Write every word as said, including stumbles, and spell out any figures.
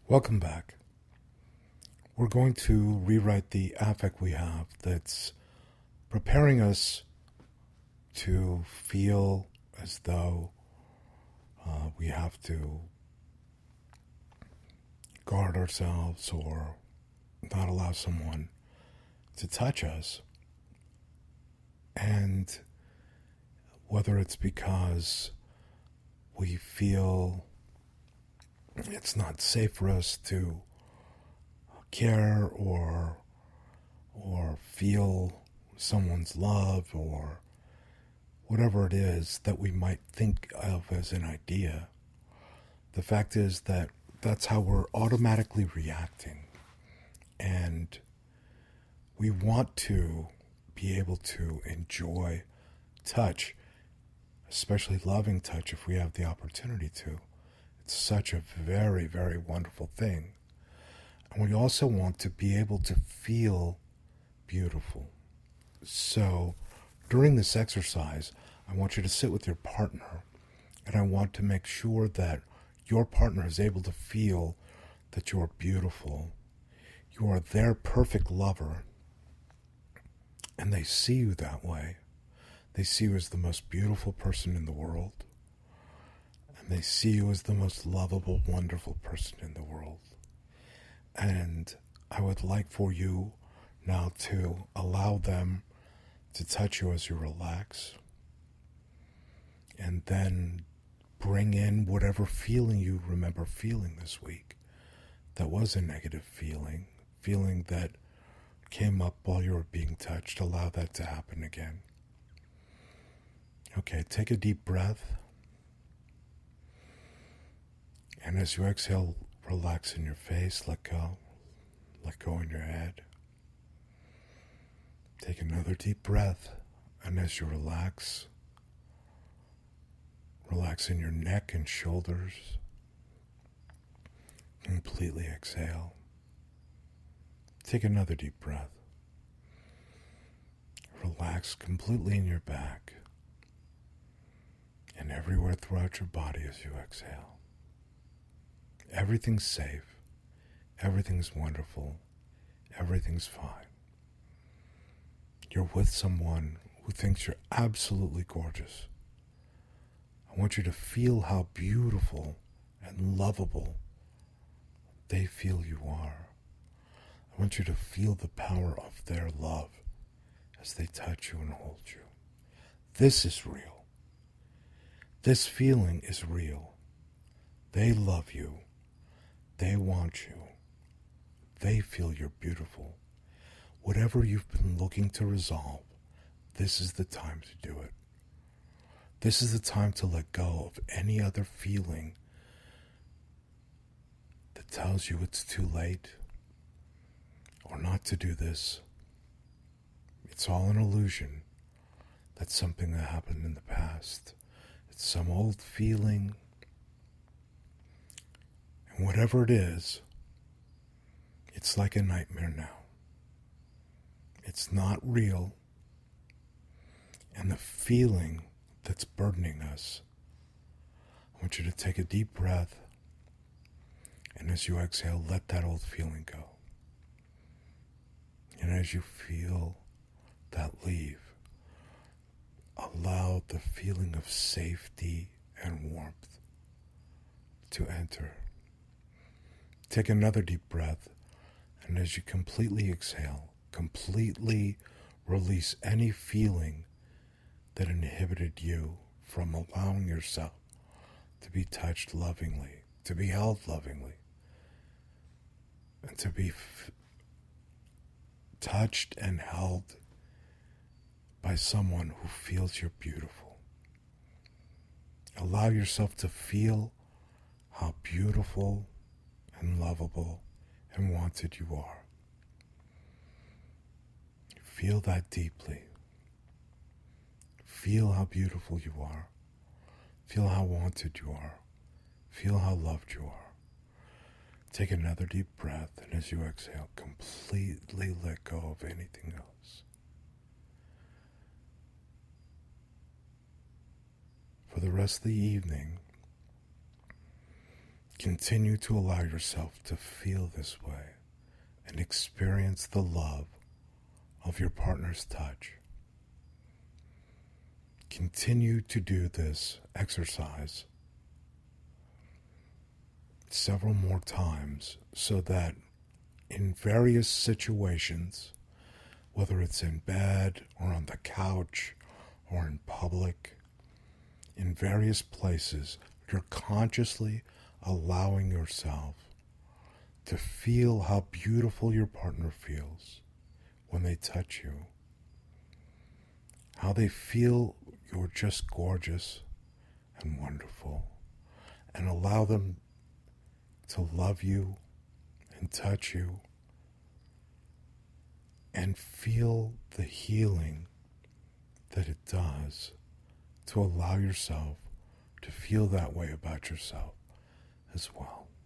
Welcome back. We're going to rewrite the affect we have that's preparing us to feel as though uh, we have to guard ourselves or not allow someone to touch us. And whether it's because we feel it's not safe for us to care or or feel someone's love or whatever it is that we might think of as an idea. The fact is that that's how we're automatically reacting. And we want to be able to enjoy touch, especially loving touch if we have the opportunity to. It's such a very, very wonderful thing. And we also want to be able to feel beautiful. So during this exercise, I want you to sit with your partner, and I want to make sure that your partner is able to feel that you are beautiful. You are their perfect lover, and they see you that way. They see you as the most beautiful person in the world. They see you as the most lovable, wonderful person in the world. And I would like for you now to allow them to touch you as you relax. And then bring in whatever feeling you remember feeling this week. That was a negative feeling. Feeling that came up while you were being touched. Allow that to happen again. Okay, take a deep breath. And as you exhale, relax in your face, let go. Let go in your head. Take another deep breath. And as you relax, relax in your neck and shoulders. Completely exhale. Take another deep breath. Relax completely in your back and everywhere throughout your body as you exhale. Everything's safe. Everything's wonderful. Everything's fine. You're with someone who thinks you're absolutely gorgeous. I want you to feel how beautiful and lovable they feel you are. I want you to feel the power of their love as they touch you and hold you. This is real. This feeling is real. They love you. They want you. They feel you're beautiful. Whatever you've been looking to resolve, this is the time to do it. This is the time to let go of any other feeling that tells you it's too late or not to do this. It's all an illusion. That's something that happened in the past. It's some old feeling. And whatever it is, it's like a nightmare now. It's not real. And the feeling that's burdening us, I want you to take a deep breath. And as you exhale, let that old feeling go. And as you feel that leave, allow the feeling of safety and warmth to enter. Take another deep breath, and as you completely exhale, completely release any feeling that inhibited you from allowing yourself to be touched lovingly, to be held lovingly, and to be f- touched and held by someone who feels you're beautiful. Allow yourself to feel how beautiful and lovable and wanted you are. Feel that deeply. Feel how beautiful you are. Feel how wanted you are. Feel how loved you are. Take another deep breath, and as you exhale, completely let go of anything else. For the rest of the evening, Continue to allow yourself to feel this way and experience the love of your partner's touch. Continue to do this exercise several more times so that in various situations, whether it's in bed or on the couch or in public, in various places, you're consciously allowing yourself to feel how beautiful your partner feels when they touch you, how they feel you're just gorgeous and wonderful, and allow them to love you and touch you and feel the healing that it does to allow yourself to feel that way about yourself as well.